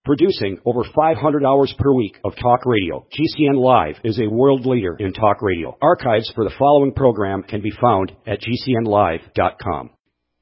Producing over 500 hours per week of talk radio, GCN Live is a world leader in talk radio. Archives for the following program can be found at GCNlive.com.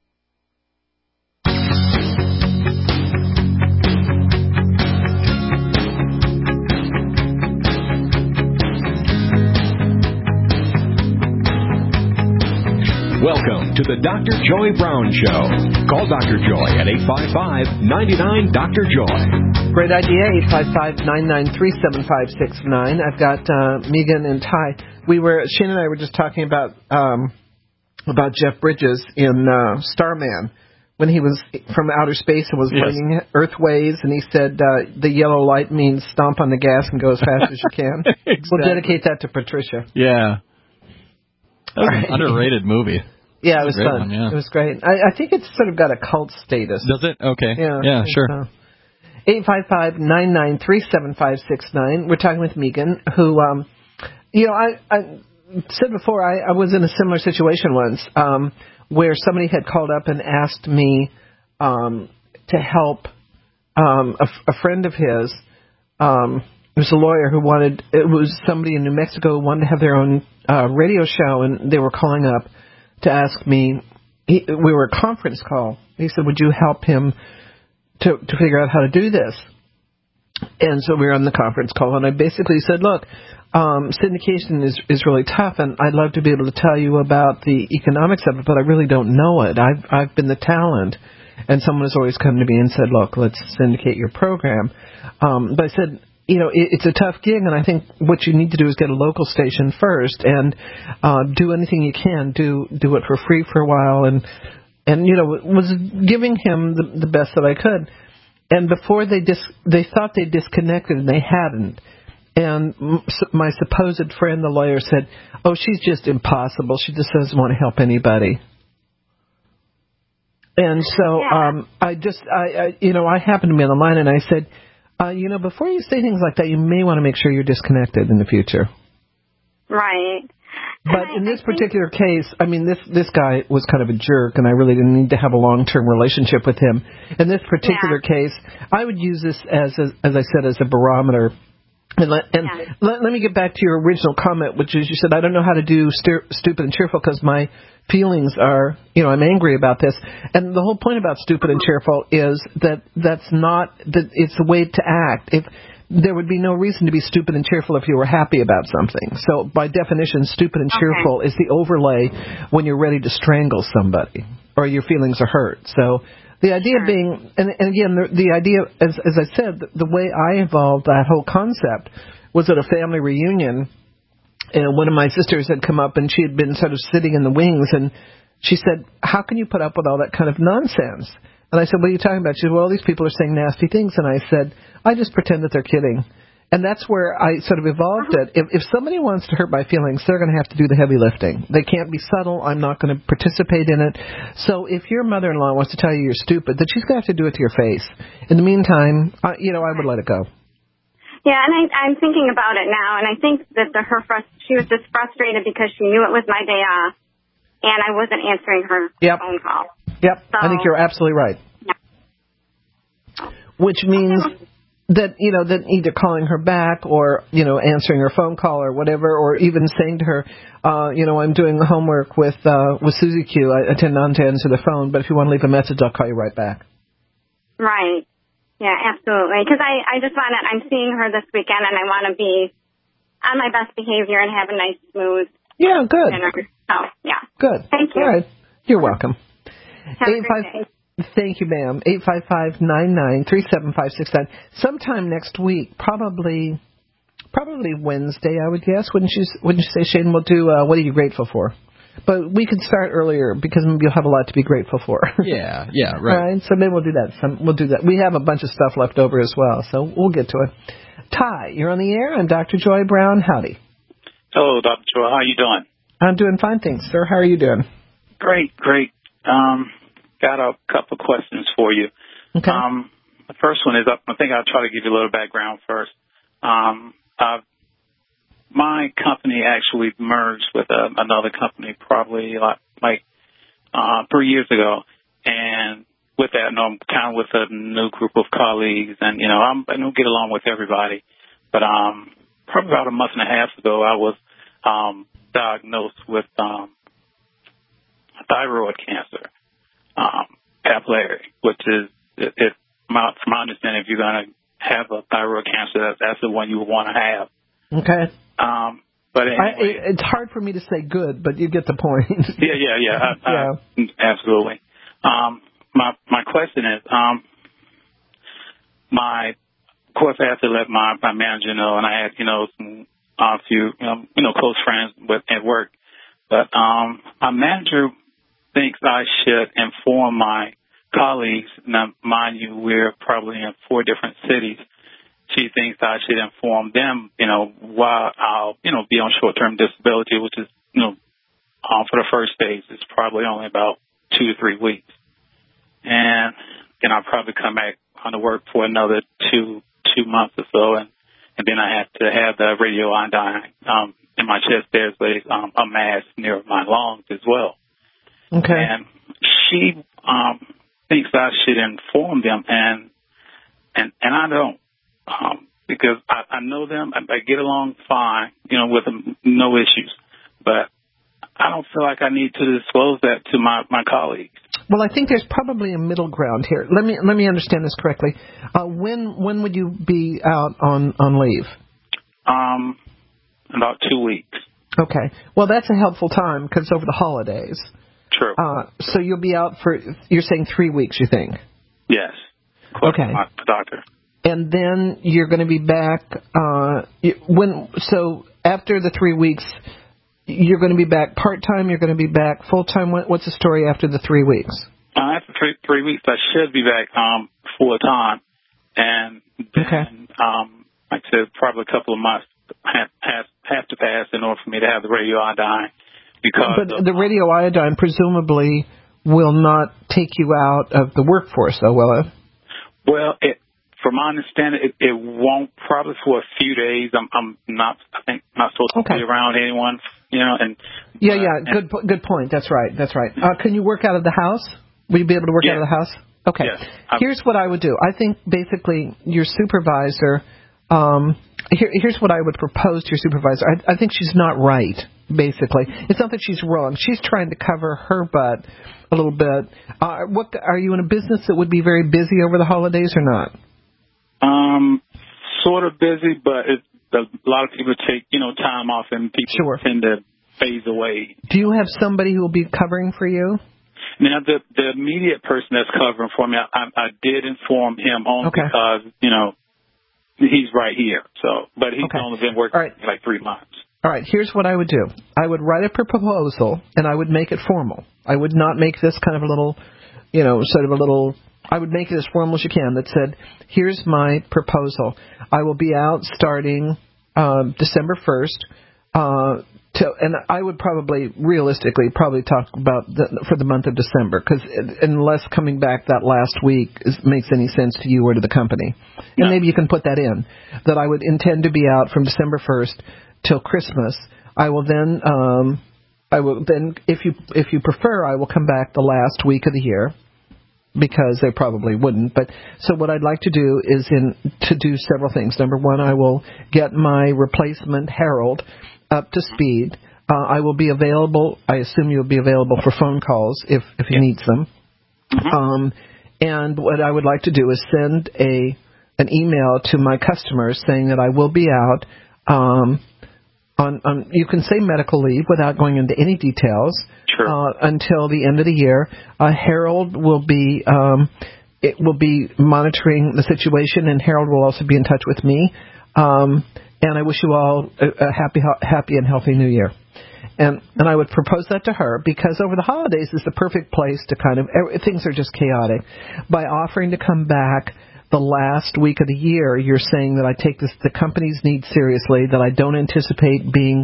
Welcome to the Dr. Joy Brown Show. Call Dr. Joy at 855-99-DR-JOY. Great idea, 855-993-7569. I've got Megan and Ty. Shane and I were just talking about Jeff Bridges in Starman, when he was from outer space and was learning Earth ways, and he said the yellow light means stomp on the gas and go as fast as you can. Exactly. We'll dedicate that to Patricia. Yeah. That was an underrated movie. Yeah, it was fun. One, yeah. It was great. I think it's sort of got a cult status. Does it? Okay. Yeah, sure. 855-993-7569. We're talking with Megan, who, I said before, I was in a similar situation once where somebody had called up and asked me to help a friend of his. It was a lawyer who it was somebody in New Mexico who wanted to have their own radio show, and they were calling up to ask me. We were a conference call. He said, would you help him to figure out how to do this? And so we were on the conference call, and I basically said, look, syndication is really tough, and I'd love to be able to tell you about the economics of it, but I really don't know it. I've been the talent. And someone has always come to me and said, look, let's syndicate your program. But I said, it's a tough gig, and I think what you need to do is get a local station first and do anything you can. Do it for free for a while, and was giving him the best that I could. And before they thought they disconnected, and they hadn't. And my supposed friend, the lawyer, said, "Oh, she's just impossible. She just doesn't want to help anybody." And so I happened to be on the line, and I said, before you say things like that, you may want to make sure you're disconnected in the future. Right. But in this particular case, I mean, this guy was kind of a jerk, and I really didn't need to have a long-term relationship with him. In this particular case, I would use this as I said, as a barometer. And let me get back to your original comment, which is you said, I don't know how to do stupid and cheerful because my feelings are, I'm angry about this. And the whole point about stupid and cheerful is that it's a way to act. If there would be no reason to be stupid and cheerful if you were happy about something. So by definition, stupid and cheerful is the overlay when you're ready to strangle somebody or your feelings are hurt. So the idea being, and again, the idea, as I said, the way I evolved that whole concept was at a family reunion, and one of my sisters had come up, and she had been sort of sitting in the wings, and she said, how can you put up with all that kind of nonsense? And I said, what are you talking about? She said, well, these people are saying nasty things. And I said, I just pretend that they're kidding. And that's where I sort of evolved it. If somebody wants to hurt my feelings, they're going to have to do the heavy lifting. They can't be subtle. I'm not going to participate in it. So if your mother-in-law wants to tell you you're stupid, then she's going to have to do it to your face. In the meantime, I would let it go. Yeah, and I'm thinking about it now, and I think that she was just frustrated because she knew it was my day off, and I wasn't answering her phone call. Yep, so, I think you're absolutely right. Yeah. Which means that, that either calling her back or, answering her phone call or whatever, or even saying to her, I'm doing homework with Susie Q. I tend not to answer the phone, but if you want to leave a message, I'll call you right back. Right. Yeah, absolutely. Because I just want to, I'm seeing her this weekend, and I want to be on my best behavior and have a nice, smooth dinner. So, yeah. Good. Thank you. All right. You're welcome. Have a great day. Thank you, ma'am. 855-99-37569. Sometime next week, probably Wednesday, I would guess. Wouldn't you say, Shane? We'll do what are you grateful for? But we could start earlier because maybe you'll have a lot to be grateful for. Yeah, right. All right, so maybe we'll do that. We'll do that. We have a bunch of stuff left over as well, so we'll get to it. Ty, you're on the air. I'm Dr. Joy Brown. Howdy. Hello, Dr. Joy. How are you doing? I'm doing fine, thanks, sir. How are you doing? Great. Got a couple of questions for you. Okay. The first one is, I think I'll try to give you a little background first. My company actually merged with another company probably like 3 years ago, and with that, I'm kind of with a new group of colleagues, and I don't get along with everybody. But probably about a month and a half ago, I was diagnosed with thyroid cancer, papillary, which is, from my understanding, if you're going to have a thyroid cancer, that's the one you would want to have. Okay. But anyway, it's hard for me to say good, but you get the point. Yeah. Absolutely. My question is, of course, I have to let my manager know, and I had, a few, close friends at work. But my manager thinks I should inform my colleagues. Now, mind you, we're probably in 4 different cities. She thinks I should inform them, while I'll, be on short-term disability, which is, for the first stage, it's probably only about 2 to 3 weeks. And then I'll probably come back on to work for another 2 months or so. And then I have to have the radioiodine in my chest. There's a mass near my lungs as well. Okay. And she thinks I should inform them, and I don't. Because I know them, I get along fine, with them, no issues. But I don't feel like I need to disclose that to my colleagues. Well, I think there's probably a middle ground here. Let me understand this correctly. When would you be out on leave? About 2 weeks. Okay. Well, that's a helpful time because it's over the holidays. True. So you'll be out for, you're saying 3 weeks, you think? Yes. Okay. My doctor. And then you're going to be back so after the 3 weeks, you're going to be back part-time, you're going to be back full-time. What's the story after the 3 weeks? After 3 weeks, I should be back full-time. And then, like I said, probably a couple of months have to pass in order for me to have the radioiodine. But the radioiodine presumably will not take you out of the workforce, though, will it? Well, from my understanding, it won't, probably for a few days. I'm not supposed to be around anyone, and good point. That's right. Can you work out of the house? Will you be able to work out of the house? Okay. Yes. Here's what I would do. I think basically your supervisor. Here's what I would propose to your supervisor. I think she's not right. Basically, it's not that she's wrong. She's trying to cover her butt a little bit. What are you in a business that would be very busy over the holidays or not? Sort of busy, but a lot of people take, time off, and people tend to phase away. Do you have somebody who will be covering for you? Now, the immediate person that's covering for me, I did inform him only because, he's right here. So, but he's only been working like 3 months. All right, here's what I would do. I would write up a proposal, and I would make it formal. I would not make this kind of a little, I would make it as formal as you can that said, here's my proposal. I will be out starting December 1st, and I would realistically talk about for the month of December, because unless coming back that last week makes any sense to you or to the company. And maybe you can put that in, that I would intend to be out from December 1st till Christmas. I will then, if you prefer, I will come back the last week of the year, because they probably wouldn't. But so what I'd like to do is to do several things. Number one, I will get my replacement Harold up to speed. I will be available. I assume you'll be available for phone calls if he needs them. Mm-hmm. And what I would like to do is send an email to my customers saying that I will be out on you can say medical leave without going into any details. Sure. Until the end of the year. Harold will be monitoring the situation, and Harold will also be in touch with me. And I wish you all a happy and healthy New Year. And I would propose that to her, because over the holidays is the perfect place to things are just chaotic. By offering to come back the last week of the year, you're saying that I take the company's needs seriously, that I don't anticipate being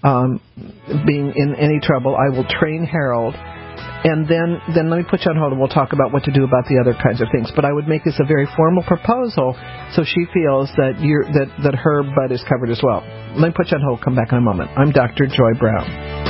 in any trouble. I will train Harold, and then let me put you on hold, and we'll talk about what to do about the other kinds of things. But I would make this a very formal proposal, so she feels that that her butt is covered as well. Let me put you on hold. Come back in a moment. I'm Dr. Joy Brown.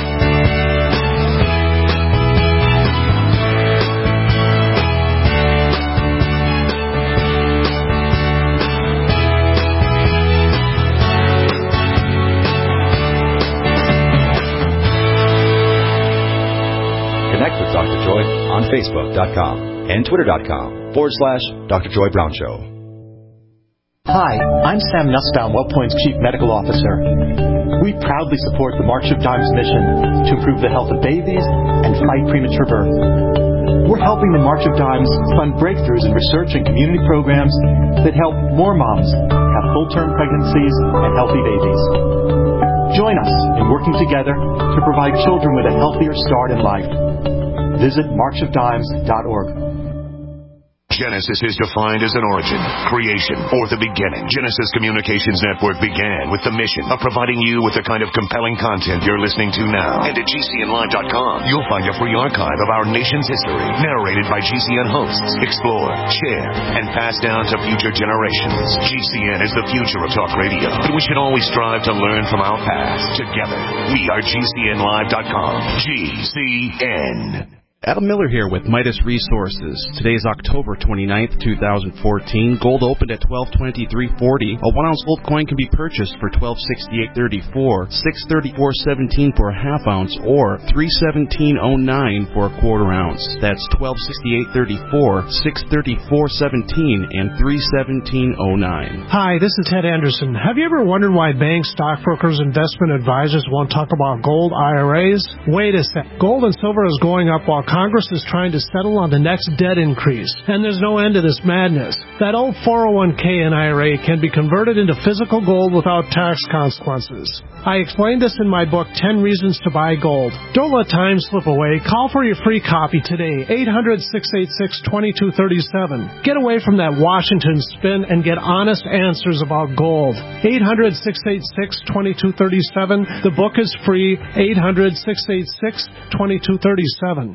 Facebook.com and Twitter.com/Dr. Joy Brown Show. Hi, I'm Sam Nussbaum, WellPoint's Chief Medical Officer. We proudly support the March of Dimes mission to improve the health of babies and fight premature birth. We're helping the March of Dimes fund breakthroughs in research and community programs that help more moms have full-term pregnancies and healthy babies. Join us in working together to provide children with a healthier start in life. Visit marchofdimes.org. Genesis is defined as an origin, creation, or the beginning. Genesis Communications Network began with the mission of providing you with the kind of compelling content you're listening to now. And at GCNlive.com, you'll find a free archive of our nation's history, narrated by GCN hosts, explored, shared, and passed down to future generations. GCN is the future of talk radio, and we should always strive to learn from our past. Together, we are GCNlive.com. GCN. Adam Miller here with Midas Resources. Today is October 29th, 2014. Gold opened at $1223.40. A 1-ounce gold coin can be purchased for $1268.34, $634.17 for a half ounce, or $317.09 for a quarter ounce. That's $1268.34, $634.17, and $317.09. Hi, this is Ted Anderson. Have you ever wondered why banks, stockbrokers, investment advisors won't talk about gold IRAs? Wait a sec. Gold and silver is going up while Congress is trying to settle on the next debt increase, and there's no end to this madness. That old 401k and IRA can be converted into physical gold without tax consequences. I explained this in my book, 10 Reasons to Buy Gold. Don't let time slip away. Call for your free copy today, 800-686-2237. Get away from that Washington spin and get honest answers about gold. 800-686-2237. The book is free, 800-686-2237.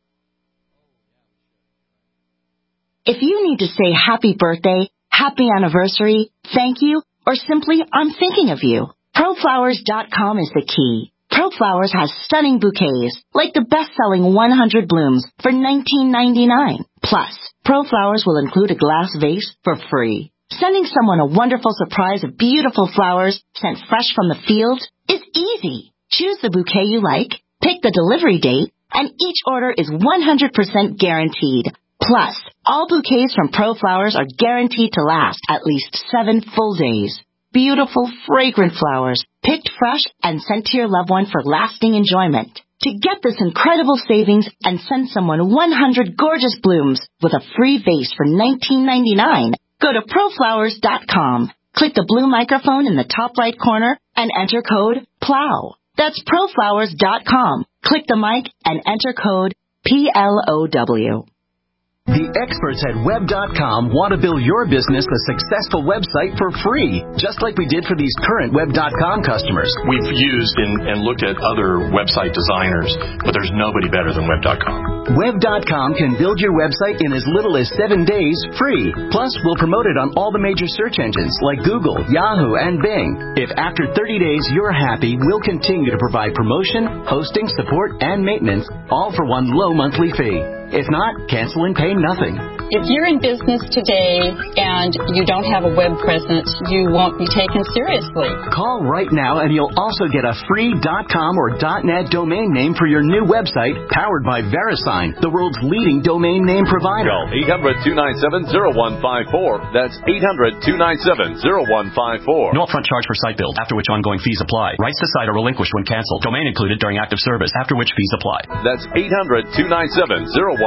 If you need to say happy birthday, happy anniversary, thank you, or simply I'm thinking of you, ProFlowers.com is the key. ProFlowers has stunning bouquets, like the best-selling 100 blooms for $19.99. Plus, ProFlowers will include a glass vase for free. Sending someone a wonderful surprise of beautiful flowers sent fresh from the field is easy. Choose the bouquet you like, pick the delivery date, and each order is 100% guaranteed. Plus, all bouquets from ProFlowers are guaranteed to last at least 7 full days. Beautiful, fragrant flowers, picked fresh and sent to your loved one for lasting enjoyment. To get this incredible savings and send someone 100 gorgeous blooms with a free vase for $19.99, go to ProFlowers.com. Click the blue microphone in the top right corner and enter code PLOW. That's ProFlowers.com. Click the mic and enter code PLOW. The experts at Web.com want to build your business a successful website for free, just like we did for these current Web.com customers. We've used and looked at other website designers, but there's nobody better than Web.com. Web.com can build your website in as little as 7 days free. Plus, we'll promote it on all the major search engines like Google, Yahoo, and Bing. If after 30 days you're happy, we'll continue to provide promotion, hosting, support, and maintenance, all for one low monthly fee. If not, cancel and pay nothing. If you're in business today and you don't have a web presence, you won't be taken seriously. Call right now and you'll also get a free .com or .net domain name for your new website powered by VeriSign, the world's leading domain name provider. Call 800-297-0154. That's 800-297-0154. No upfront charge for site build, after which ongoing fees apply. Rights to site are relinquished when canceled. Domain included during active service, after which fees apply. That's 800-297-0154.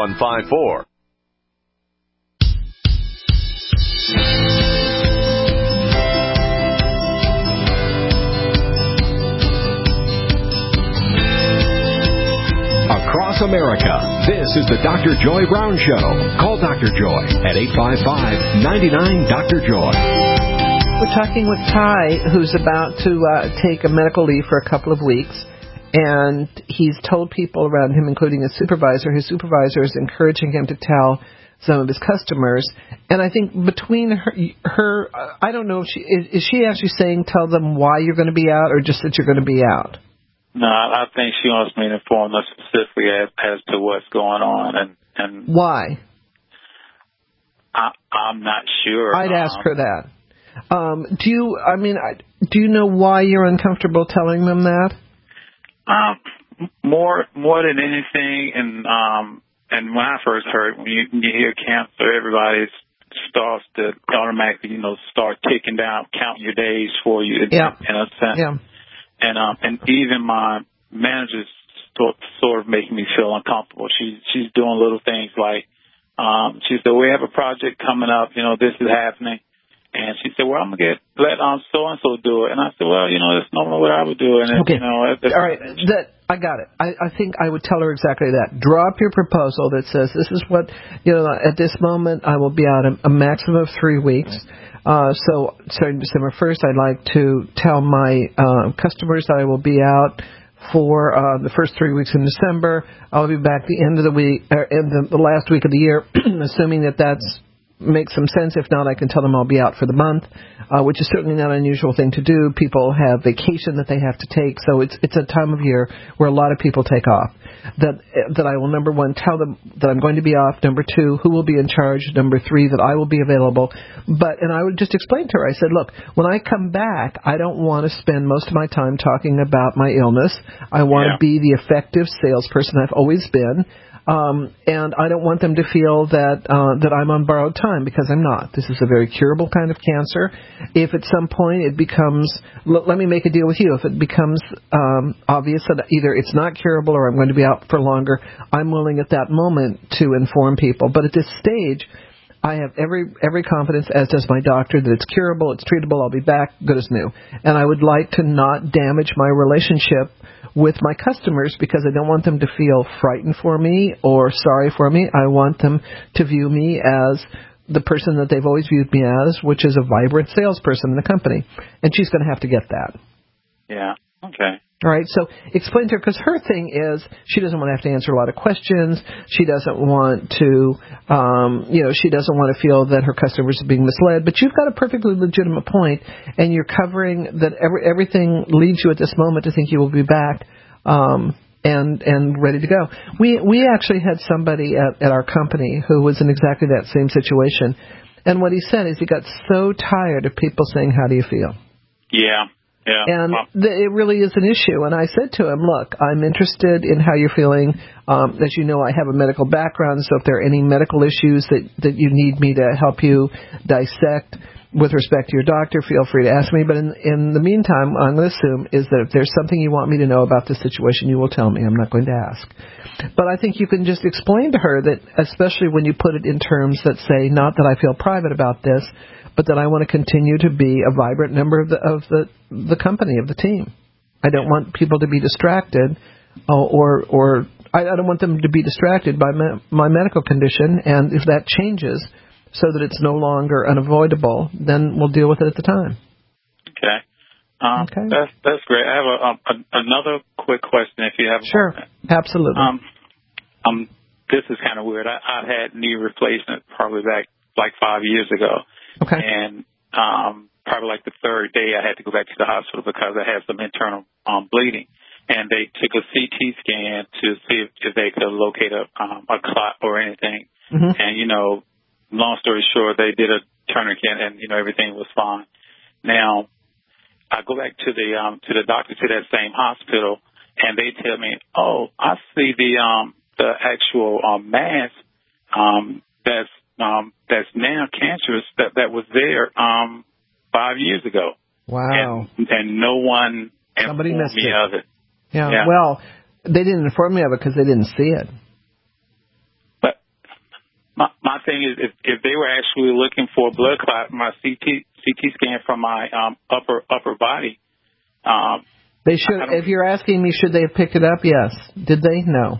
Across America, this is the Dr. Joy Brown Show. Call Dr. Joy at 855-99-DR-JOY. We're talking with Ty, who's about to take a medical leave for a couple of weeks. And he's told people around him, including his supervisor is encouraging him to tell some of his customers. And I think between her I don't know if is she actually saying tell them why you're going to be out or just that you're going to be out? No, I think she wants me to inform them specifically as to what's going on and why. I'm not sure. I'd ask her that. Do you know why you're uncomfortable telling them that? More than anything, and and when I first heard, when you hear cancer, everybody starts to automatically, start ticking down, counting your days for you in a sense. Yeah. And even my manager's sort of making me feel uncomfortable. She's doing little things like, she said, we have a project coming up, this is happening. And she said, well, I'm going to let so-and-so do it. And I said, well, that's normally what I would do. And okay. All right. I got it. I think I would tell her exactly that. Draw up your proposal that says this is what, at this moment I will be out a maximum of 3 weeks. So starting December 1st, I'd like to tell my customers that I will be out for the first 3 weeks in December. I'll be back the end of the week, in the last week of the year, assuming that that's makes some sense. If not, I can tell them I'll be out for the month, which is certainly not an unusual thing to do. People have vacation that they have to take, so it's a time of year where a lot of people take off. That I will, number one, tell them that I'm going to be off. Number two, who will be in charge. Number three, that I will be available. And I would just explain to her, I said, look, when I come back, I don't want to spend most of my time talking about my illness. I want to be the effective salesperson I've always been. And I don't want them to feel that I'm on borrowed time, because I'm not. This is a very curable kind of cancer. If at some point it becomes, let me make a deal with you, if it becomes obvious that either it's not curable or I'm going to be out for longer, I'm willing at that moment to inform people. But at this stage, I have every confidence, as does my doctor, that it's curable, it's treatable, I'll be back, good as new. And I would like to not damage my relationship with my customers, because I don't want them to feel frightened for me or sorry for me. I want them to view me as the person that they've always viewed me as, which is a vibrant salesperson in the company. And she's going to have to get that. Yeah. Okay. All right, so explain to her, because her thing is she doesn't want to have to answer a lot of questions. She doesn't want to, she doesn't want to feel that her customers are being misled. But you've got a perfectly legitimate point, and you're covering that everything leads you at this moment to think you will be back and ready to go. We actually had somebody at our company who was in exactly that same situation, and what he said is he got so tired of people saying, "How do you feel?" Yeah. Yeah. And it really is an issue. And I said to him, look, I'm interested in how you're feeling. As you know, I have a medical background, so if there are any medical issues that you need me to help you dissect with respect to your doctor, feel free to ask me. But in the meantime, I'm going to assume is that if there's something you want me to know about this situation, you will tell me. I'm not going to ask. But I think you can just explain to her that, especially when you put it in terms that say, not that I feel private about this, but that I want to continue to be a vibrant member of the company, of the team. I don't want people to be distracted, or I don't want them to be distracted by my medical condition. And if that changes so that it's no longer unavoidable, then we'll deal with it at the time. Okay. Okay. That's great. I have another quick question, if you have. Sure. Absolutely. This is kind of weird. I had knee replacement probably back like 5 years ago. Okay. And probably like the third day, I had to go back to the hospital because I had some internal bleeding. And they took a CT scan to see if they could locate a clot or anything. Mm-hmm. And, long story short, they did a tourniquet and, everything was fine. Now, I go back to the doctor to that same hospital, and they tell me, oh, I see the actual mass that's now cancerous that was there 5 years ago. Wow. And no one informed me of it. Yeah. Well, they didn't inform me of it because they didn't see it. But my thing is, if they were actually looking for a blood clot, my CT scan from my upper body. They should. If you're asking me, should they have picked it up? Yes. Did they? No.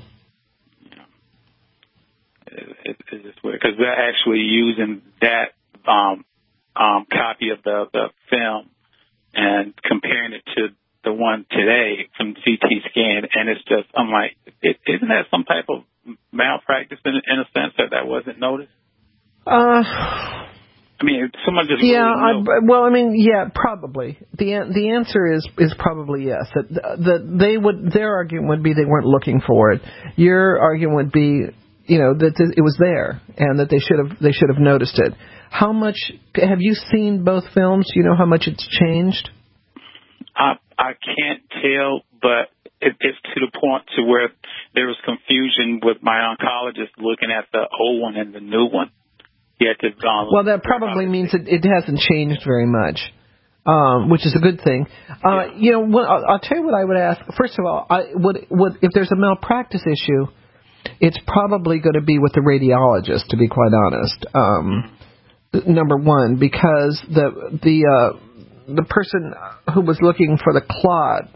It's just weird because they're actually using that copy of the film and comparing it to the one today from CT scan, and it's just, I'm like, isn't that some type of malpractice in a sense that wasn't noticed? I mean, someone just probably. The answer is probably yes. That their argument would be they weren't looking for it. Your argument would be, that it was there and that they should have noticed it. How much have you seen both films? Do you know how much it's changed? I can't tell, but it's to the point to where there was confusion with my oncologist looking at the old one and the new one. Well, that probably means it hasn't changed very much, which is a good thing. I'll tell you what I would ask. First of all, if there's a malpractice issue, it's probably going to be with the radiologist, to be quite honest. Number one, because the person who was looking for the clot,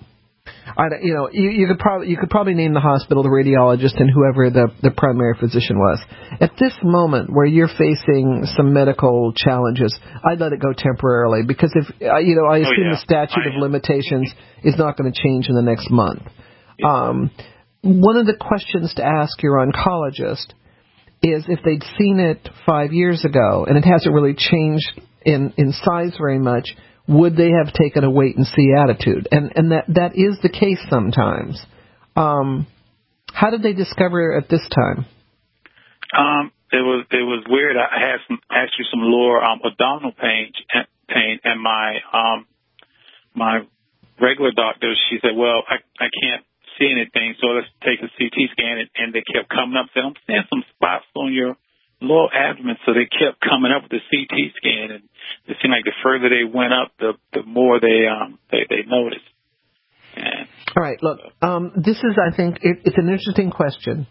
you could probably name the hospital, the radiologist, and whoever the primary physician was. At this moment, where you're facing some medical challenges, I'd let it go temporarily, because if I assume the statute of limitations is not going to change in the next month. One of the questions to ask your oncologist is if they'd seen it 5 years ago and it hasn't really changed in size very much, would they have taken a wait-and-see attitude? And that is the case sometimes. How did they discover it at this time? It was weird. I had actually some lower abdominal pain, and my regular doctor, she said, well, I can't see anything, so let's take a CT scan, and they kept coming up saying, I'm seeing some spots on your lower abdomen, so they kept coming up with the CT scan, and it seemed like the further they went up, the more they noticed. And, all right, look, this is, I think, it's an interesting question.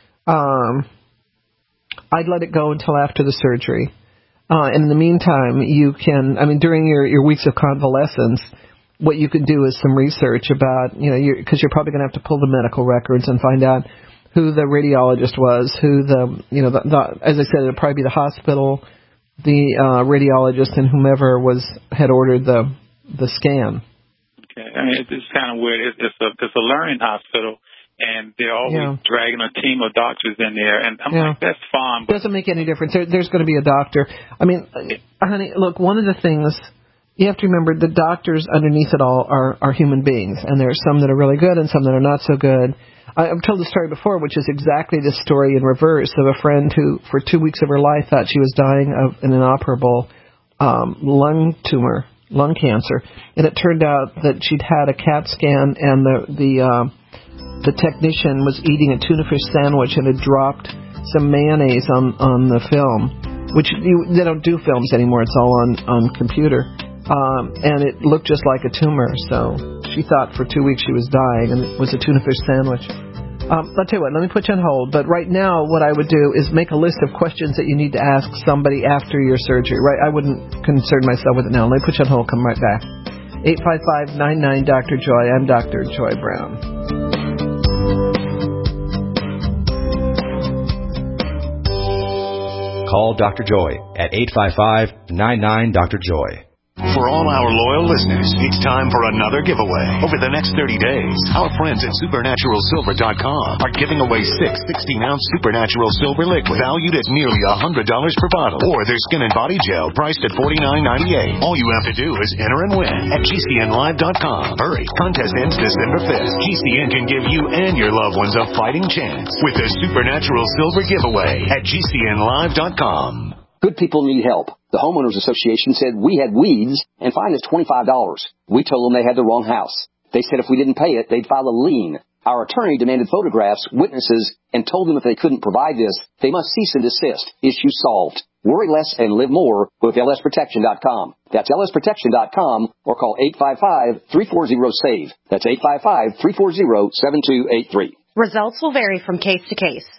I'd let it go until after the surgery. And in the meantime, you can, during your weeks of convalescence, what you can do is some research about, because you're probably going to have to pull the medical records and find out who the radiologist was, who as I said, it'll probably be the hospital, the radiologist, and whomever had ordered the scan. Okay, it's kind of weird. It's a learning hospital, and they're always dragging a team of doctors in there, and I'm like, that's fine. But doesn't make any difference. There's going to be a doctor. Honey, look, one of the things you have to remember, the doctors underneath it all are human beings, and there are some that are really good and some that are not so good. I've told the story before, which is exactly this story in reverse, of a friend who, for 2 weeks of her life, thought she was dying of an inoperable lung cancer, and it turned out that she'd had a CAT scan, and the technician was eating a tuna fish sandwich and had dropped some mayonnaise on the film, which they don't do films anymore; it's all on computer. And it looked just like a tumor, so she thought for 2 weeks she was dying, and it was a tuna fish sandwich. I'll tell you what, let me put you on hold, but right now what I would do is make a list of questions that you need to ask somebody after your surgery, right? I wouldn't concern myself with it now. Let me put you on hold, come right back. 855-99-Dr. Joy, I'm Dr. Joy Brown. Call Dr. Joy at 855-99-Dr. Joy. For all our loyal listeners, it's time for another giveaway. Over the next 30 days, our friends at SupernaturalSilver.com are giving away 6 16-ounce Supernatural Silver liquid valued at nearly $100 per bottle, or their skin and body gel priced at $49.98. All you have to do is enter and win at GCNlive.com. Hurry, contest ends December 5th. GCN can give you and your loved ones a fighting chance with the Supernatural Silver giveaway at GCNlive.com. Good people need help. The Homeowners Association said we had weeds and fined us $25. We told them they had the wrong house. They said if we didn't pay it, they'd file a lien. Our attorney demanded photographs, witnesses, and told them if they couldn't provide this, they must cease and desist. Issue solved. Worry less and live more with lsprotection.com. That's lsprotection.com, or call 855-340-SAVE. That's 855-340-7283. Results will vary from case to case.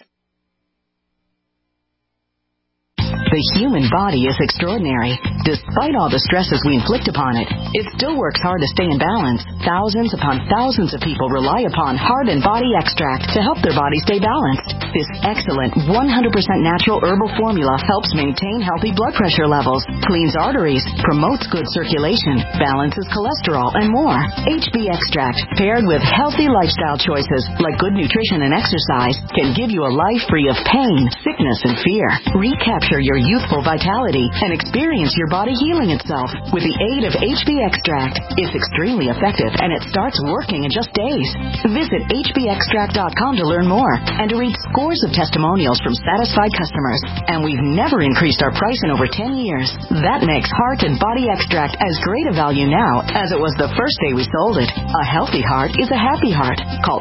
The human body is extraordinary. Despite all the stresses we inflict upon it, it still works hard to stay in balance. Thousands upon thousands of people rely upon Heart and Body Extract to help their body stay balanced. This excellent 100% natural herbal formula helps maintain healthy blood pressure levels, cleans arteries, promotes good circulation, balances cholesterol, and more. HB Extract, paired with healthy lifestyle choices like good nutrition and exercise, can give you a life free of pain, sickness, and fear. Recapture your youthful vitality and experience your body healing itself with the aid of HB Extract. It's extremely effective and it starts working in just days. Visit hbextract.com to learn more and to read scores of testimonials from satisfied customers. And we've never increased our price in over 10 years. That makes Heart and Body Extract as great a value now as it was the first day we sold it. A healthy heart is a happy heart. Call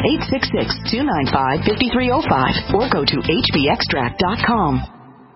866-295-5305 or go to hbextract.com.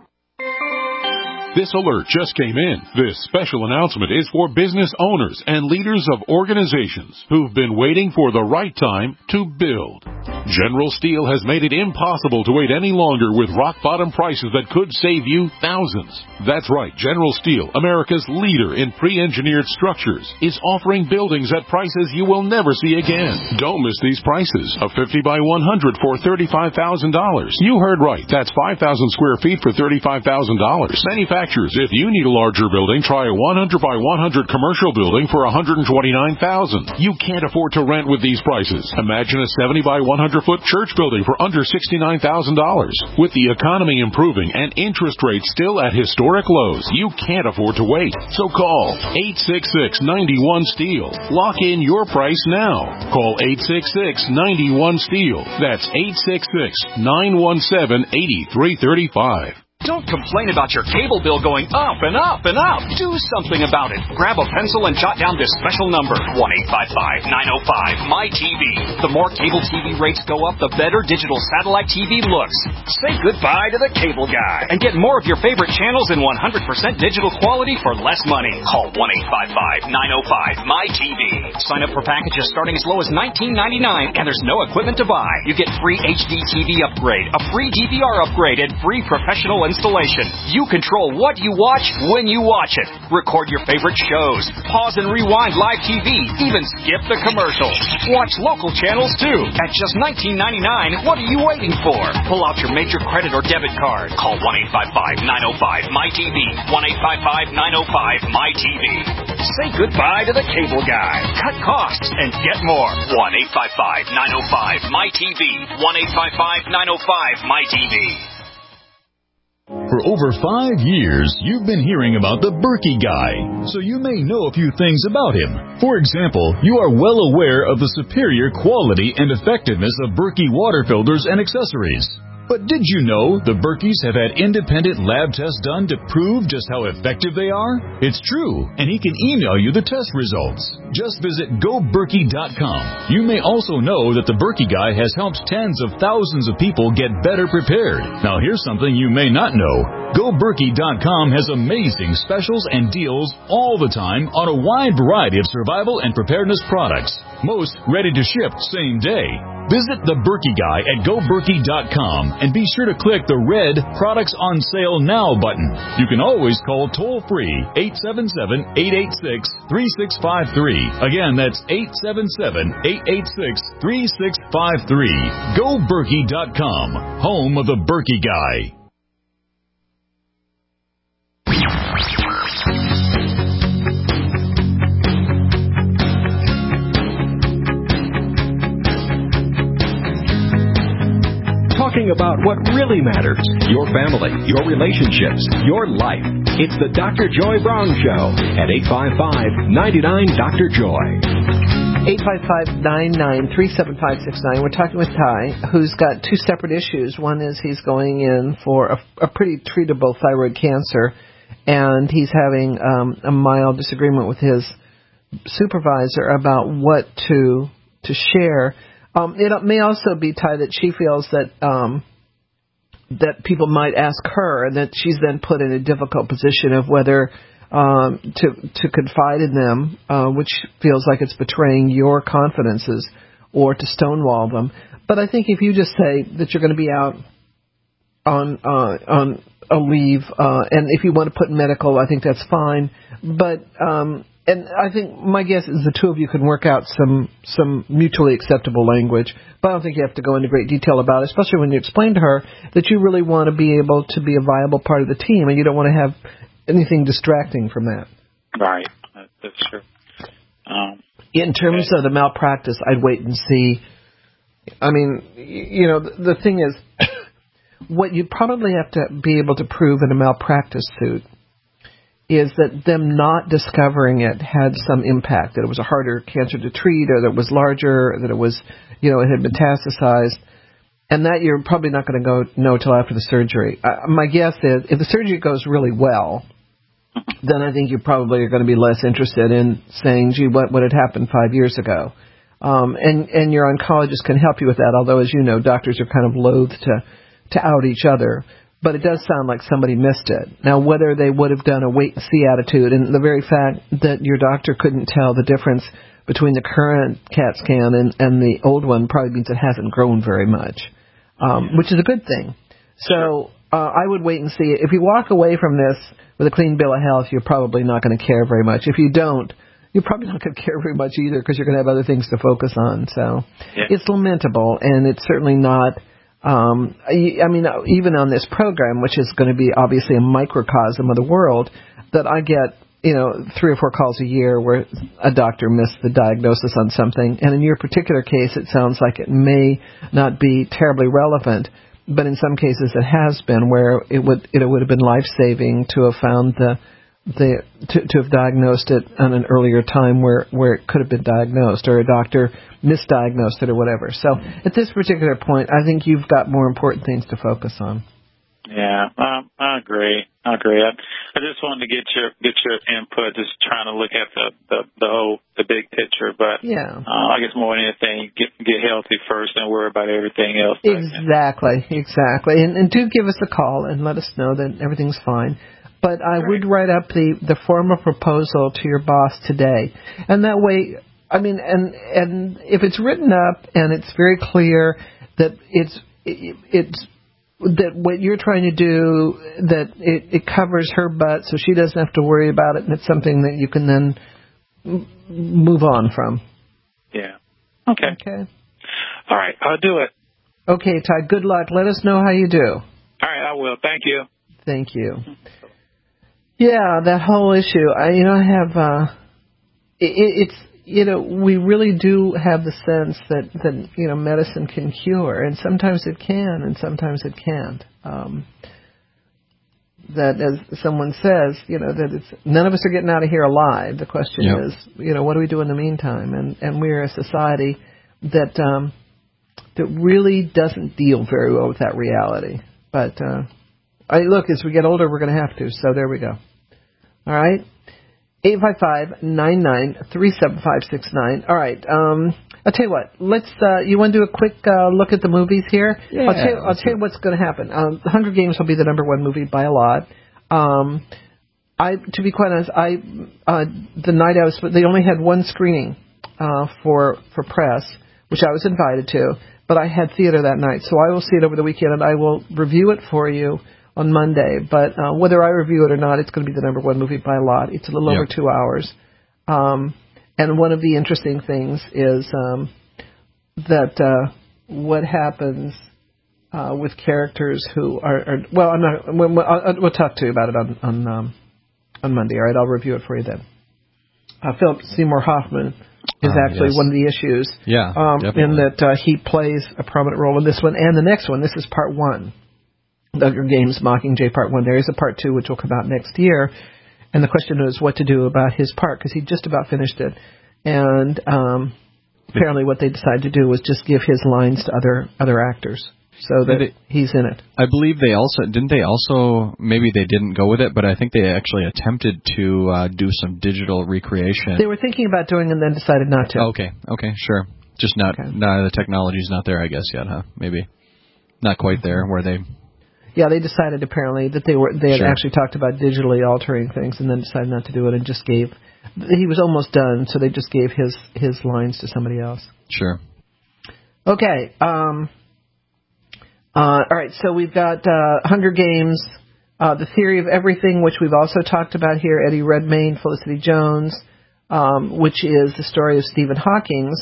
This alert just came in. This special announcement is for business owners and leaders of organizations who've been waiting for the right time to build. General Steel has made it impossible to wait any longer with rock-bottom prices that could save you thousands. That's right, General Steel, America's leader in pre-engineered structures, is offering buildings at prices you will never see again. Don't miss these prices. A 50 by 100 for $35,000. You heard right. That's 5,000 square feet for $35,000. Manufacturers, if you need a larger building, try a 100 by 100 commercial building for $129,000. You can't afford to rent with these prices. Imagine a 70 by 100-foot church building for under $69,000. With the economy improving and interest rates still at historic lows, you can't afford to wait. So call 866-91-STEEL. Lock in your price now. Call 866-91-STEEL. That's 866-917-8335. Don't complain about your cable bill going up and up and up. Do something about it. Grab a pencil and jot down this special number, 1-855-905-MY-TV. The more cable TV rates go up, the better digital satellite TV looks. Say goodbye to the cable guy and get more of your favorite channels in 100% digital quality for less money. Call 1-855-905-MY-TV. Sign up for packages starting as low as $19.99, and there's no equipment to buy. You get free HD TV upgrade, a free DVR upgrade, and free professional installation. You control what you watch when you watch it. Record your favorite shows. Pause and rewind live TV. Even skip the commercials. Watch local channels too. At just $19.99, what are you waiting for? Pull out your major credit or debit card. Call 1-855-905-MY-TV. 1-855-905-MY-TV. Say goodbye to the cable guy. Cut costs and get more. 1-855-905-MY-TV. 1-855-905-MY-TV. For over 5 years, you've been hearing about the Berkey Guy, so you may know a few things about him. For example, you are well aware of the superior quality and effectiveness of Berkey water filters and accessories. But did you know the Berkeys have had independent lab tests done to prove just how effective they are? It's true, and he can email you the test results. Just visit GoBerkey.com. You may also know that the Berkey Guy has helped tens of thousands of people get better prepared. Now here's something you may not know. GoBerkey.com has amazing specials and deals all the time on a wide variety of survival and preparedness products. Most ready to ship same day. Visit the Berkey Guy at GoBerkey.com and be sure to click the red Products on Sale Now button. You can always call toll-free 877-886-3653. Again, that's 877-886-3653. GoBerkey.com, home of the Berkey Guy. Talking about what really matters, your family, your relationships, your life. It's the Dr. Joy Brown Show at 855-99-DR-JOY. 855-99-37569. We're talking with Ty, who's got two separate issues. One is he's going in for a pretty treatable thyroid cancer, and he's having a mild disagreement with his supervisor about what to share. It may also be, Ty, that she feels that that people might ask her, and that she's then put in a difficult position of whether to confide in them, which feels like it's betraying your confidences, or to stonewall them. But I think if you just say that you're going to be out on a leave, and if you want to put medical, I think that's fine. But and I think my guess is the two of you can work out some mutually acceptable language. But I don't think you have to go into great detail about it, especially when you explain to her that you really want to be able to be a viable part of the team, and you don't want to have anything distracting from that. Right. That's true. In terms of the malpractice, I'd wait and see. I mean, the thing is, what you probably have to be able to prove in a malpractice suit is that them not discovering it had some impact, that it was a harder cancer to treat, or that it was larger, or that it was, it had metastasized, and that you're probably not going to know till after the surgery. My guess is if the surgery goes really well, then I think you probably are going to be less interested in saying, gee, what had happened 5 years ago? And your oncologist can help you with that, although, as you know, doctors are kind of loath to out each other. But it does sound like somebody missed it. Now, whether they would have done a wait-and-see attitude, and the very fact that your doctor couldn't tell the difference between the current CAT scan and the old one probably means it hasn't grown very much, which is a good thing. So I would wait and see. If you walk away from this with a clean bill of health, you're probably not going to care very much. If you don't, you're probably not going to care very much either, because you're going to have other things to focus on. So It's lamentable, and it's certainly not... even on this program, which is going to be obviously a microcosm of the world, that I get, 3 or 4 calls a year where a doctor missed the diagnosis on something. And in your particular case, it sounds like it may not be terribly relevant, but in some cases it has been, where it would have been life-saving to have found to have diagnosed it at an earlier time where it could have been diagnosed, or a doctor misdiagnosed it or whatever. So at this particular point, I think you've got more important things to focus on. Yeah, I agree. I just wanted to get your input, just trying to look at the big picture. But I guess more than anything, get healthy first and worry about everything else. Exactly. And do give us a call and let us know that everything's fine. But I would write up the formal proposal to your boss today. And that way, and if it's written up and it's very clear that it's that what you're trying to do, that it covers her butt so she doesn't have to worry about it, and it's something that you can then move on from. Yeah. Okay. All right, I'll do it. Okay, Ty, good luck. Let us know how you do. All right, I will. Thank you. Thank you. Yeah, that whole issue. I have. We really do have the sense that medicine can cure, and sometimes it can, and sometimes it can't. That, as someone says, that it's none of us are getting out of here alive. The question is, what do we do in the meantime? And we're a society that really doesn't deal very well with that reality. But look, as we get older, we're going to have to. So there we go. All right. 855-99-37569. All right. I'll tell you what. Let's. You want to do a quick look at the movies here? Yeah. I'll tell you what's going to happen. The Hunger Games will be the #1 movie by a lot. To be quite honest, the night I was, they only had one screening for press, which I was invited to, but I had theater that night, so I will see it over the weekend and I will review it for you on Monday. But whether I review it or not, it's going to be the #1 movie by a lot. It's a little over 2 hours. And one of the interesting things is that what happens with characters who are well, I'm not. We'll talk to you about it on Monday. All right, I'll review it for you then. Philip Seymour Hoffman is actually one of the issues. Yeah, in that he plays a prominent role in this one and the next one. This is part 1. The Hunger Games Mockingjay Part 1. There is a Part 2 which will come out next year. And the question is what to do about his part, because he just about finished it. And apparently what they decided to do was just give his lines to other actors so that he's in it. I believe they also, maybe they didn't go with it, but I think they actually attempted to do some digital recreation. They were thinking about doing it and then decided not to. Okay, sure. Just not the technology's not there, I guess, yet, huh? Maybe. Not quite there where they... Yeah, they decided apparently that they had actually talked about digitally altering things and then decided not to do it and just gave... He was almost done, so they just gave his lines to somebody else. Sure. Okay. All right, so we've got Hunger Games, The Theory of Everything, which we've also talked about here, Eddie Redmayne, Felicity Jones, which is the story of Stephen Hawking.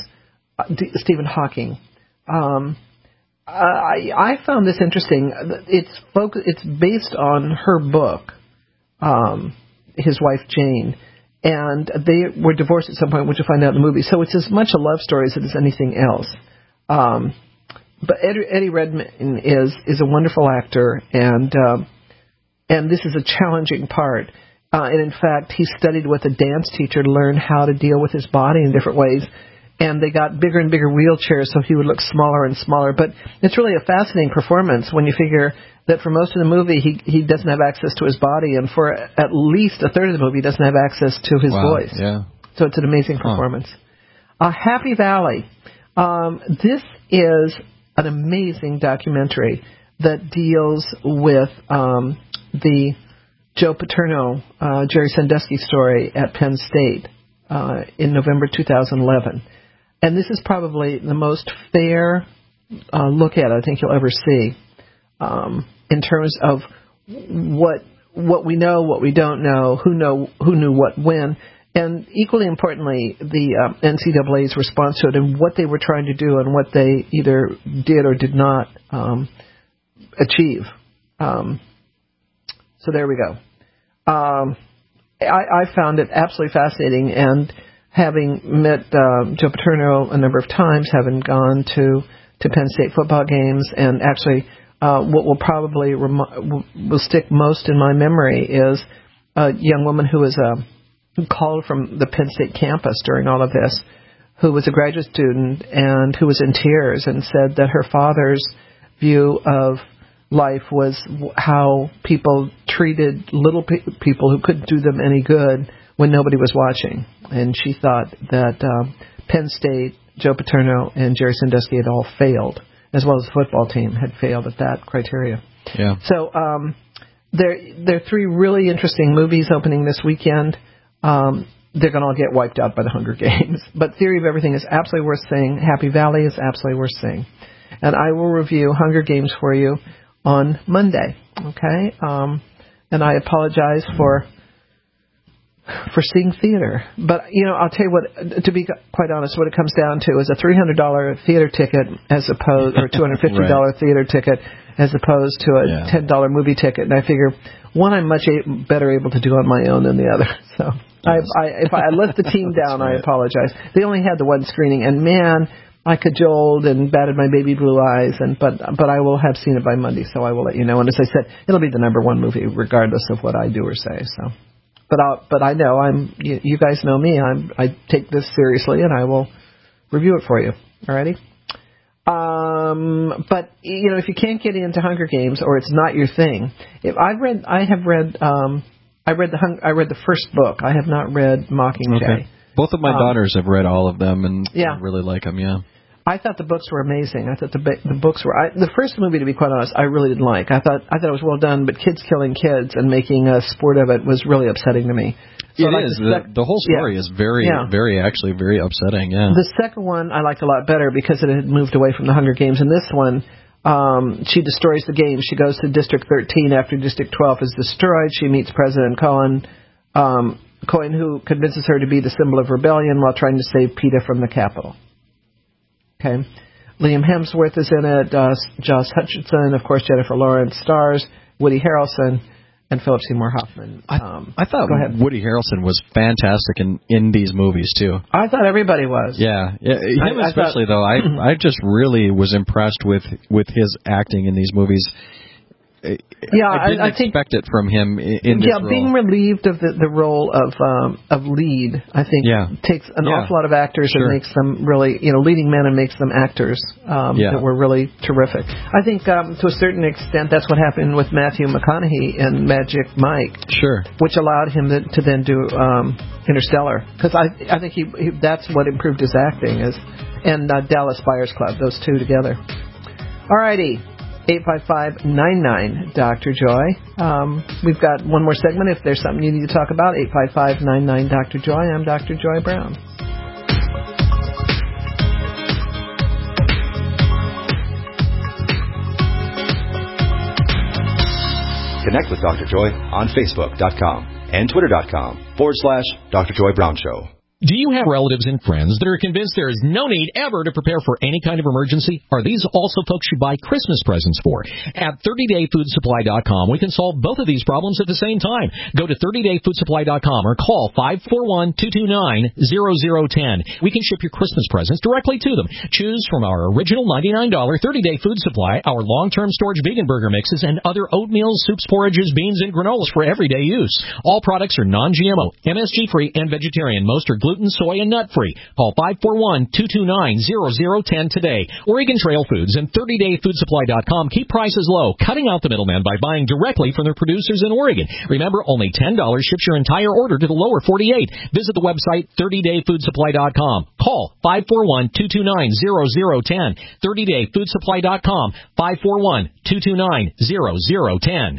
I found this interesting. It's based on her book, his wife Jane, and they were divorced at some point, which you'll find out in the movie. So it's as much a love story as it is anything else. But Eddie Redmayne is a wonderful actor, and this is a challenging part. And in fact, he studied with a dance teacher to learn how to deal with his body in different ways. And they got bigger and bigger wheelchairs, so he would look smaller and smaller. But it's really a fascinating performance when you figure that for most of the movie, he doesn't have access to his body, and for at least a third of the movie, he doesn't have access to his voice. Yeah. So it's an amazing performance. Happy Valley. This is an amazing documentary that deals with the Joe Paterno, Jerry Sandusky story at Penn State in November 2011. And this is probably the most fair look at it I think you'll ever see in terms of what we know, what we don't know, who knew what when, and equally importantly, the NCAA's response to it and what they were trying to do and what they either did or did not achieve. So there we go. I found it absolutely fascinating, and having met Joe Paterno a number of times, having gone to Penn State football games, and actually what will probably will stick most in my memory is a young woman who called from the Penn State campus during all of this, who was a graduate student and who was in tears and said that her father's view of life was how people treated little people who couldn't do them any good when nobody was watching. And she thought that Penn State, Joe Paterno, and Jerry Sandusky had all failed, as well as the football team had failed at that criteria. Yeah. So there are three really interesting movies opening this weekend. They're going to all get wiped out by the Hunger Games. But Theory of Everything is absolutely worth seeing. Happy Valley is absolutely worth seeing. And I will review Hunger Games for you on Monday, okay? And I apologize for seeing theater. But, I'll tell you what, to be quite honest, what it comes down to is a $300 theater ticket or $250 right. theater ticket as opposed to a $10 movie ticket. And I figure, one, I'm much better able to do on my own than the other. So if I let the team down, right. I apologize. They only had the one screening, and man, I cajoled and batted my baby blue eyes, but I will have seen it by Monday, so I will let you know. And as I said, it'll be the number one movie regardless of what I do or say. So, but I know you guys know me. I take this seriously, and I will review it for you. Alrighty. But if you can't get into Hunger Games or it's not your thing, I read the first book. I have not read Mockingjay. Okay. Both of my daughters have read all of them and really like them, yeah. I thought the books were amazing. I thought the books were... the first movie, to be quite honest, I really didn't like. I thought it was well done, but kids killing kids and making a sport of it was really upsetting to me. So it is. The whole story is very upsetting, yeah. The second one I liked a lot better because it had moved away from the Hunger Games. And this one, she destroys the game. She goes to District 13 after District 12 is destroyed. She meets President Cohen, who convinces her to be the symbol of rebellion while trying to save PETA from the Capitol. Okay. Liam Hemsworth is in it, Josh Hutcherson, of course, Jennifer Lawrence stars, Woody Harrelson, and Philip Seymour Hoffman. I thought Woody Harrelson was fantastic in these movies, too. I thought everybody was. Yeah. Him especially, though. I just really was impressed with his acting in these movies. I didn't expect it from him in this role. Being relieved of the role of lead, I think, takes an awful lot of actors and makes them really, leading men and makes them actors that were really terrific. I think to a certain extent that's what happened with Matthew McConaughey in Magic Mike. Sure. Which allowed him to then do Interstellar. Because I think that's what improved his acting and Dallas Buyers Club, those two together. Alrighty. 855-99 Dr. Joy. We've got one more segment. If there's something you need to talk about, 855-99 Dr. Joy. I'm Dr. Joy Brown. Connect with Dr. Joy on Facebook.com and Twitter.com/Dr. Joy Brown Show. Do you have relatives and friends that are convinced there is no need ever to prepare for any kind of emergency? Are these also folks you buy Christmas presents for? At 30dayfoodsupply.com, we can solve both of these problems at the same time. Go to 30dayfoodsupply.com or call 541-229-0010. We can ship your Christmas presents directly to them. Choose from our original $99 30-day food supply, our long-term storage vegan burger mixes, and other oatmeals, soups, porridges, beans, and granolas for everyday use. All products are non-GMO, MSG-free, and vegetarian. Most are gluten, soy, and nut-free. Call 541-229-0010 today. Oregon Trail Foods and 30dayfoodsupply.com keep prices low, cutting out the middleman by buying directly from their producers in Oregon. Remember, only $10 ships your entire order to the lower 48. Visit the website 30dayfoodsupply.com. Call 541-229-0010. 30dayfoodsupply.com. 541-229-0010.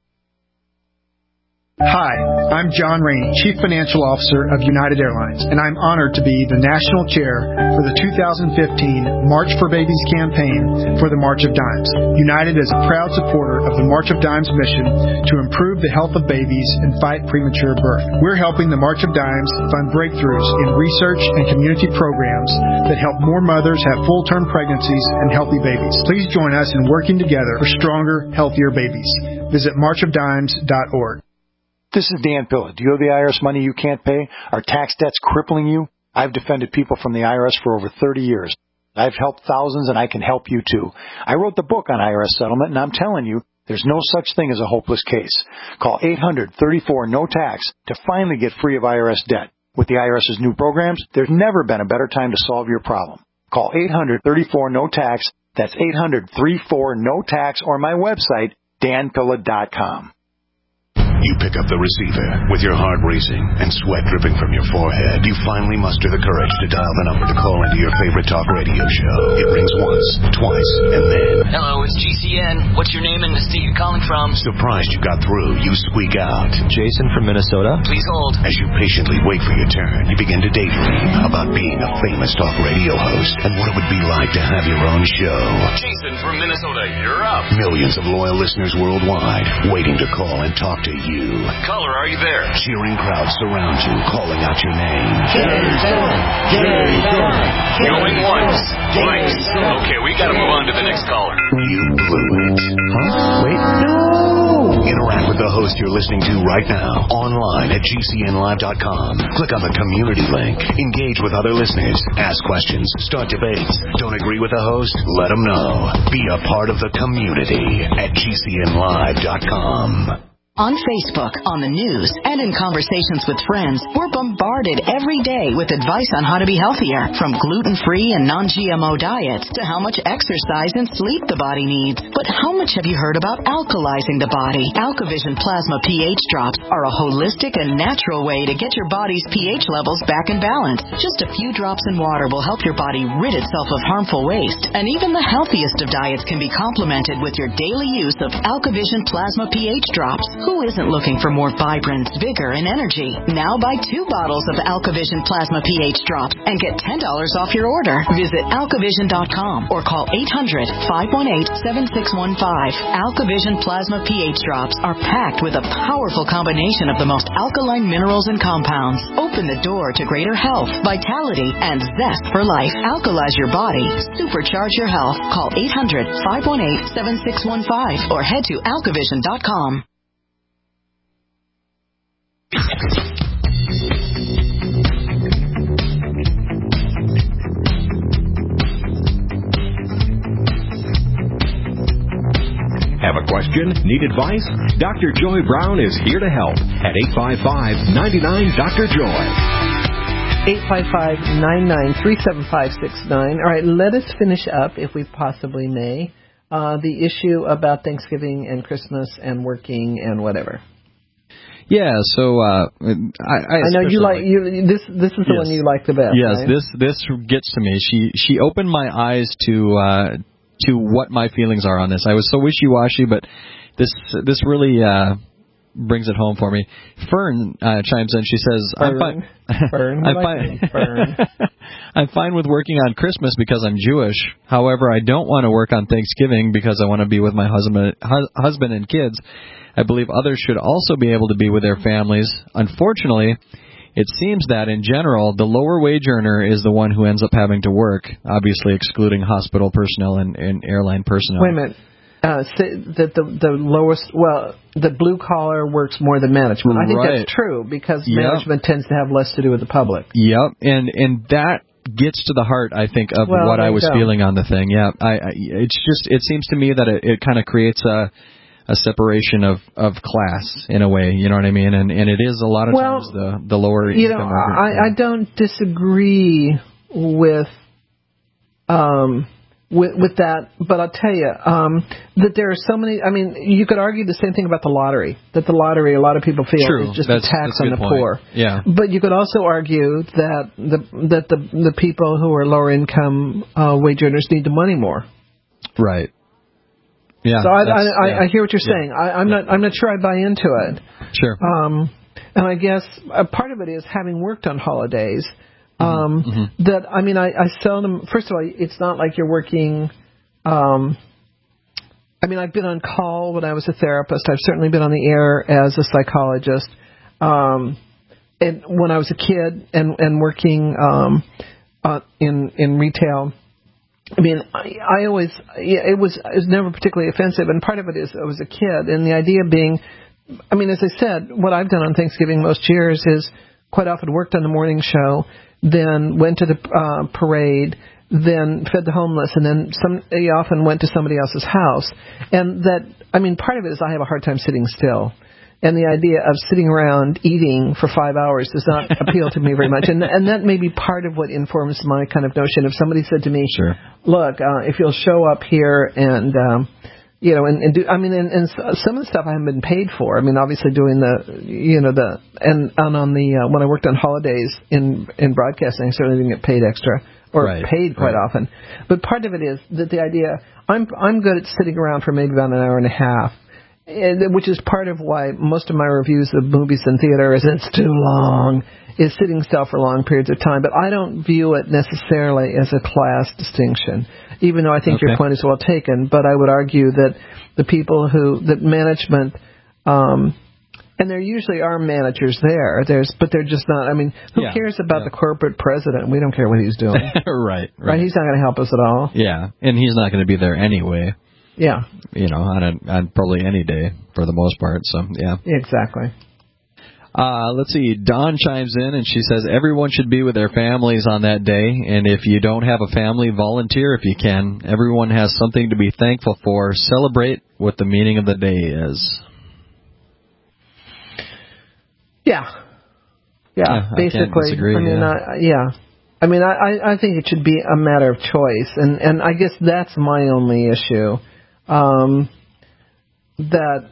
Hi, I'm John Rainey, Chief Financial Officer of United Airlines, and I'm honored to be the National Chair for the 2015 March for Babies campaign for the March of Dimes. United is a proud supporter of the March of Dimes mission to improve the health of babies and fight premature birth. We're helping the March of Dimes fund breakthroughs in research and community programs that help more mothers have full-term pregnancies and healthy babies. Please join us in working together for stronger, healthier babies. Visit marchofdimes.org. This is Dan Pilla. Do you owe the IRS money you can't pay? Are tax debts crippling you? I've defended people from the IRS for over 30 years. I've helped thousands, and I can help you too. I wrote the book on IRS settlement, and I'm telling you, there's no such thing as a hopeless case. Call 800-34-NO-TAX to finally get free of IRS debt. With the IRS's new programs, there's never been a better time to solve your problem. Call 800-34-NO-TAX. That's 800-34-NO-TAX, or my website, danpilla.com. You pick up the receiver with your heart racing and sweat dripping from your forehead. You finally muster the courage to dial the number to call into your favorite talk radio show. It rings once, twice, and then... Hello, it's GCN. What's your name and the state you're calling from? Surprised you got through, you squeak out. Jason from Minnesota. Please hold. As you patiently wait for your turn, you begin to daydream about being a famous talk radio host and what it would be like to have your own show. Jason from Minnesota, you're up. Millions of loyal listeners worldwide waiting to call and talk to you. Caller, are you there? Cheering crowds surround you, calling out your name. Jason! Jason! Going once, twice. Okay, we gotta move on to the next caller. You blew it. Huh? Wait, no! Interact with the host you're listening to right now, online at GCNlive.com. Click on the community link. Engage with other listeners. Ask questions. Start debates. Don't agree with the host? Let them know. Be a part of the community at GCNlive.com. On Facebook, on the news, and in conversations with friends, we're bombarded every day with advice on how to be healthier, from gluten-free and non-GMO diets to how much exercise and sleep the body needs. But how much have you heard about alkalizing the body? AlkaVision Plasma pH drops are a holistic and natural way to get your body's pH levels back in balance. Just a few drops in water will help your body rid itself of harmful waste, and even the healthiest of diets can be complemented with your daily use of AlkaVision Plasma pH drops. Who isn't looking for more vibrance, vigor, and energy? Now buy 2 bottles of AlkaVision Plasma pH drops and get $10 off your order. Visit alkavision.com or call 800-518-7615. AlkaVision Plasma pH drops are packed with a powerful combination of the most alkaline minerals and compounds. Open the door to greater health, vitality, and zest for life. Alkalize your body. Supercharge your health. Call 800-518-7615 or head to alkavision.com. Have a question? Need advice? Dr. Joy Brown is here to help at 855-99-DR-JOY. 855-99-37569. All right, let us finish up, if we possibly may, the issue about Thanksgiving and Christmas and working and whatever. Yeah, so I know you like this. This is the one you like the best. Yes, right? this gets to me. She opened my eyes to what my feelings are on this. I was so wishy-washy, but this really brings it home for me. Fern chimes in. She says, Fern. I'm fine with working on Christmas because I'm Jewish. However, I don't want to work on Thanksgiving because I want to be with my husband and kids. I believe others should also be able to be with their families. Unfortunately, it seems that in general, the lower wage earner is the one who ends up having to work, obviously excluding hospital personnel and airline personnel. Wait a minute. That the lowest, the blue collar works more than management. I think that's true because management tends to have less to do with the public. Yep, and that gets to the heart, I think, of what I was feeling on the thing. Yeah, it seems to me that it kind of creates a separation of class in a way, you know what I mean? And it is a lot of times the lower income. I don't disagree with that, but I'll tell you that there are so many. I mean, you could argue the same thing about the lottery. That the lottery, a lot of people feel, is just a tax on the poor. Yeah. But you could also argue that the people who are lower income wage earners need the money more. Right. Yeah. So I hear what you're saying. I'm not sure I buy into it. Sure. And I guess a part of it is having worked on holidays. That, I mean, I seldom, first of all, it's not like you're working, I mean, I've been on call when I was a therapist. I've certainly been on the air as a psychologist. And when I was a kid and working, in retail, I mean, I always, it was never particularly offensive. And part of it is I was a kid, and the idea being, I mean, as I said, what I've done on Thanksgiving most years is quite often worked on the morning show, then went to the parade, then fed the homeless, and then often went to somebody else's house. And that, I mean, part of it is I have a hard time sitting still. And the idea of sitting around eating for 5 hours does not appeal to me very much. And that may be part of what informs my kind of notion. If somebody said to me, sure, look, if you'll show up here and, you know, and do, I mean, and some of the stuff I haven't been paid for. I mean, obviously doing and on the, when I worked on holidays in broadcasting, I certainly didn't get paid extra or paid quite often. But part of it is that the idea, I'm good at sitting around for maybe about an hour and a half, which is part of why most of my reviews of movies and theater is it's too long, is sitting still for long periods of time. But I don't view it necessarily as a class distinction, even though I think your point is well taken. But I would argue that the people that management, and there usually are managers there, but they're just not, I mean, who cares about the corporate president? We don't care what he's doing. Right. He's not going to help us at all. Yeah, and he's not going to be there anyway. Yeah. You know, on probably any day for the most part. So, yeah. Exactly. Let's see. Dawn chimes in and she says everyone should be with their families on that day. And if you don't have a family, volunteer if you can. Everyone has something to be thankful for. Celebrate what the meaning of the day is. Yeah. Yeah. Basically. I can't disagree. I mean, I mean, I think it should be a matter of choice. And I guess that's my only issue. That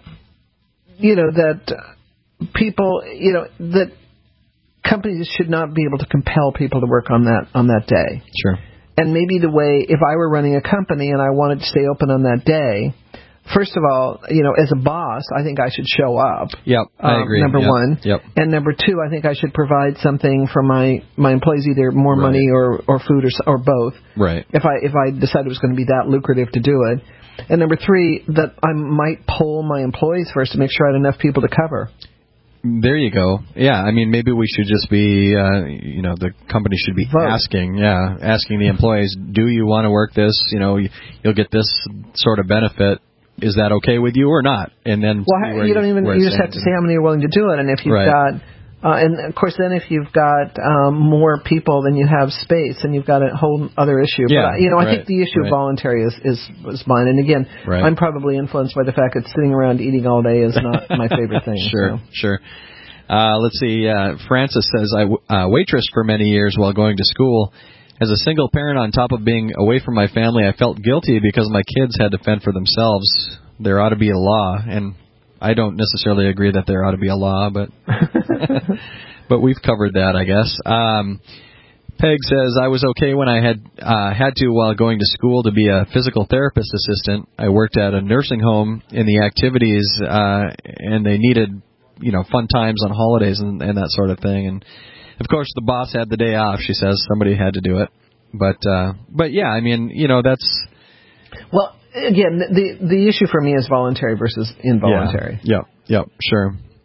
people, that companies should not be able to compel people to work on that day. Sure. And maybe the way, if I were running a company and I wanted to stay open on that day, first of all, as a boss, I think I should show up. Yep, I agree. Number one. Yep. And number two, I think I should provide something for my employees, either more money or food or both. Right. If I decided it was going to be that lucrative to do it. And number three, that I might poll my employees first to make sure I had enough people to cover. There you go. Yeah, I mean, maybe we should just be, the company should be asking the employees, do you want to work this? You'll get this sort of benefit. Is that okay with you or not? And then you just have to say how many are willing to do it, and if you've got, and of course, then if you've got more people, then you have space, and you've got a whole other issue. Yeah, but I think the issue of voluntary is mine. And again, I'm probably influenced by the fact that sitting around eating all day is not my favorite thing. Sure. Let's see. Francis says, I waitressed for many years while going to school. As a single parent, on top of being away from my family, I felt guilty because my kids had to fend for themselves. There ought to be a law, and I don't necessarily agree that there ought to be a law, but but we've covered that, I guess. Peg says, I was okay when I had to while going to school to be a physical therapist assistant. I worked at a nursing home in the activities, and they needed, fun times on holidays and that sort of thing. And of course, the boss had the day off. She says somebody had to do it, but yeah, I mean, that's. Well, again, the issue for me is voluntary versus involuntary. Yeah. Yep, sure.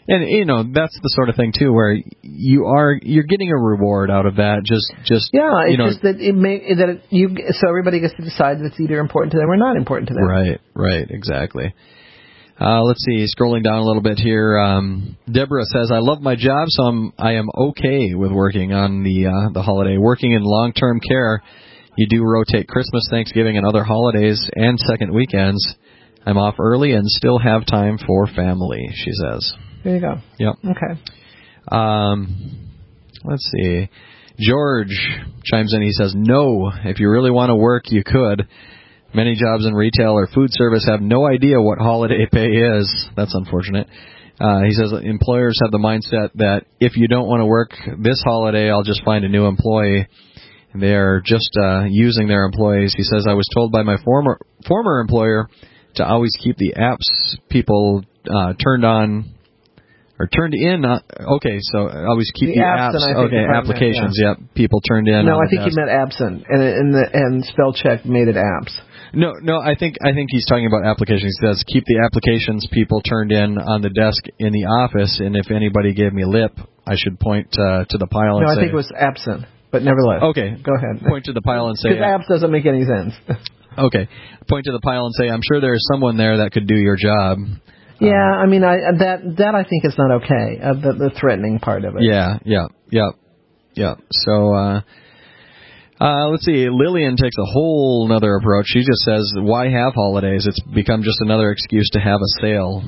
And that's the sort of thing too, where you're getting a reward out of that. Just just that so everybody gets to decide that it's either important to them or not important to them. Right, exactly. Let's see, scrolling down a little bit here. Deborah says, I love my job, so I am okay with working on the holiday. Working in long-term care, you do rotate Christmas, Thanksgiving, and other holidays and second weekends. I'm off early and still have time for family, she says. There you go. Yep. Okay. Let's see. George chimes in. He says, no, if you really want to work, you could. Many jobs in retail or food service have no idea what holiday pay is. That's unfortunate. He says employers have the mindset that if you don't want to work this holiday, I'll just find a new employee. They're just using their employees. He says, I was told by my former employer to always keep the apps people turned on or turned in. Okay, so always keep the apps. Okay, applications. Yep, people turned in. No, I think he meant absent, and spell check made it apps. No, I think he's talking about applications. He says keep the applications people turned in on the desk in the office, and if anybody gave me lip, I should point to the pile and say. No, I think it was absent, but nevertheless. Okay, go ahead. Point to the pile and say. Because apps doesn't make any sense. Okay, point to the pile and say, I'm sure there's someone there that could do your job. Yeah, I mean, that I think is not okay. The threatening part of it. Yeah. So. Let's see. Lillian takes a whole other approach. She just says, why have holidays? It's become just another excuse to have a sale.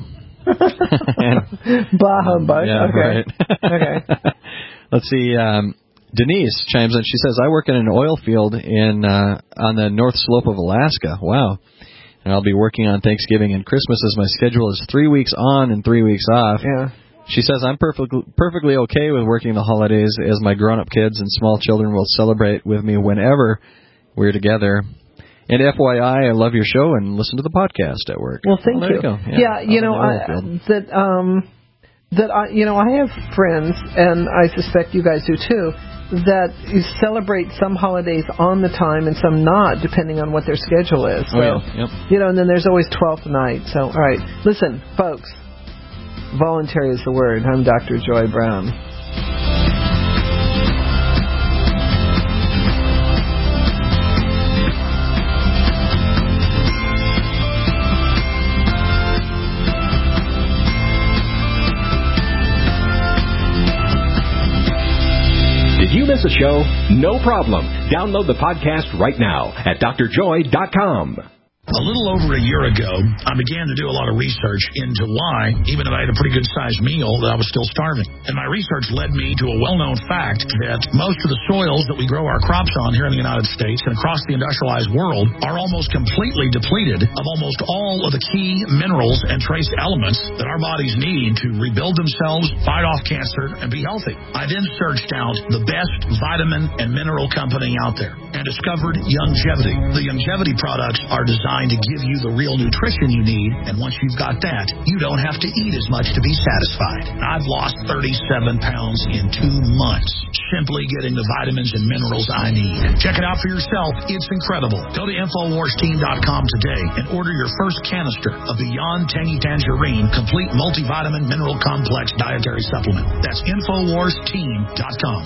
Blah humbug. Yeah, okay. Right. Okay. Let's see. Denise chimes in. She says, I work in an oil field on the North Slope of Alaska. Wow. And I'll be working on Thanksgiving and Christmas as my schedule is 3 weeks on and 3 weeks off. Yeah. She says, I'm perfectly okay with working the holidays as my grown-up kids and small children will celebrate with me whenever we're together. And FYI, I love your show and listen to the podcast at work. Well, thank you. Go. Yeah, I have friends, and I suspect you guys do too, that celebrate some holidays on the time and some not, depending on what their schedule is. So, and then there's always 12th night. So, all right, listen, folks. Voluntary is the word. I'm Dr. Joy Brown. Did you miss a show? No problem. Download the podcast right now at drjoy.com. A little over a year ago, I began to do a lot of research into why, even if I had a pretty good-sized meal, that I was still starving. And my research led me to a well-known fact that most of the soils that we grow our crops on here in the United States and across the industrialized world are almost completely depleted of almost all of the key minerals and trace elements that our bodies need to rebuild themselves, fight off cancer, and be healthy. I then searched out the best vitamin and mineral company out there and discovered Youngevity. The Youngevity products are designed to give you the real nutrition you need, and once you've got that, you don't have to eat as much to be satisfied. I've lost 37 pounds in 2 months, simply getting the vitamins and minerals I need. Check it out for yourself. It's incredible. Go to InfoWarsTeam.com today and order your first canister of Beyond Tangy Tangerine Complete Multivitamin Mineral Complex Dietary Supplement. That's InfoWarsTeam.com.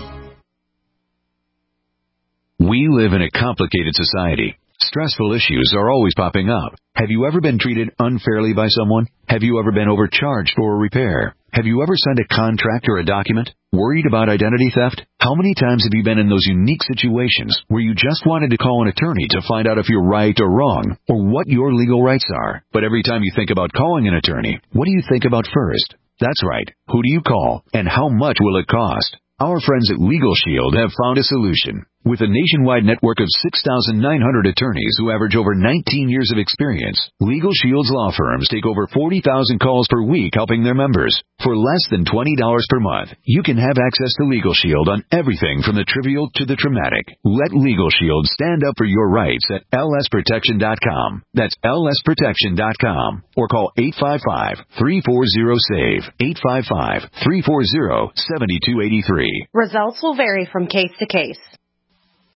We live in a complicated society. Stressful issues are always popping up. Have you ever been treated unfairly by someone? Have you ever been overcharged for a repair? Have you ever signed a contract or a document? Worried about identity theft? How many times have you been in those unique situations where you just wanted to call an attorney to find out if you're right or wrong, or what your legal rights are? But every time you think about calling an attorney, what do you think about first? That's right. Who do you call, and how much will it cost? Our friends at Legal Shield have found a solution. With a nationwide network of 6,900 attorneys who average over 19 years of experience, Legal Shield's law firms take over 40,000 calls per week helping their members. For less than $20 per month, you can have access to Legal Shield on everything from the trivial to the traumatic. Let Legal Shield stand up for your rights at lsprotection.com. That's lsprotection.com. Or call 855-340-SAVE, 855-340-7283. Results will vary from case to case.